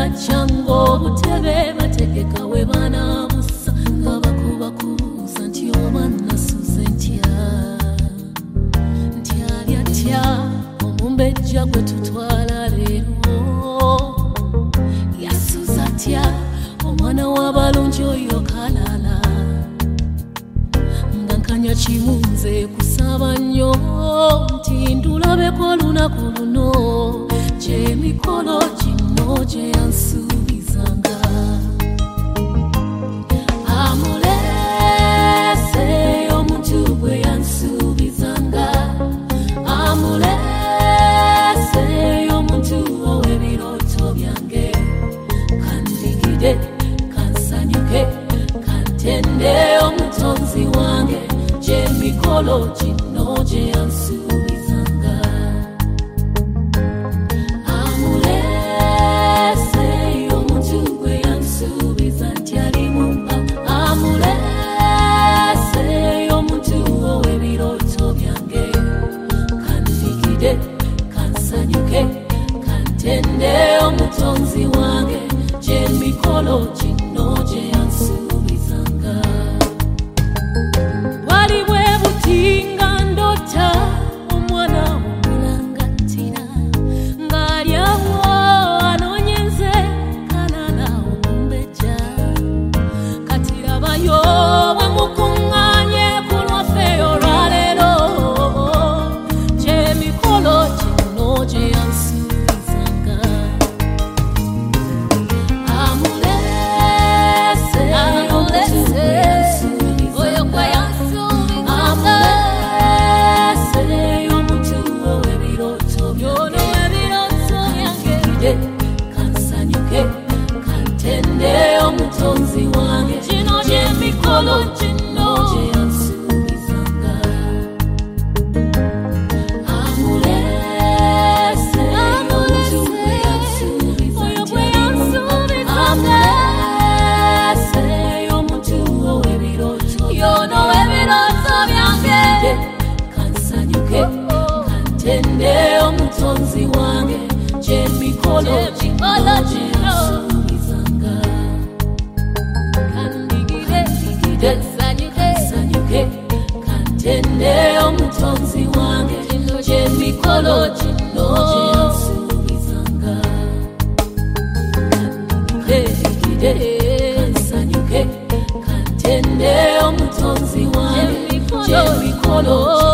chango butebe bategeka we bana busa ngabakuba kubuza nti omwana suzentya ntyalya omumbejja gwe tutwala leero yasuza tya omwana w'abalungi oyo kalala nga nkanya kimunze kusaba nnyo nti ndulabeko olunaku luno gy'emikolo gino gye yansuubizanga amulese omuntu gwe yansuubizanga amulese omuntu ow'ebirooto byange kandigide kansanyuke kantende omutonzi wange gy'emikolo gino gye yansuubizanga amulese omuntu gwe yansuubiza nti alimumpa amulese omuntu ow'ebirooto byange kandigide kansanyuke kantende omutonzi wange gy'emikolo gino gye yansuubizanga bwali bwe butinga ndota omwana omulangatira ng'alyawo anoonyenze kalala omumbejja kati labayo bwe mukuŋŋaanye ku lwaffe olwaleero gy'emikolo gino gye yansuubizanga amulese oyo gwe yansuubizanga amulese omuntu ow'ebirooto byange kansanyuke kantende omutonzi wange gino gy'emikolo gino gye yansuubizanga amulese omuntu gwe yansuubizanga amulese omuntu ow'ebirooto byange kansanyuke kantende omutonzi wange gy'emikolo gino gye yansuubizanga kandigide kansanyuke kantende omutonzi wange gy'emikolo gino gye yansuubizanga kandigide kansanyuke kantende omutonzi wange gy'emikolo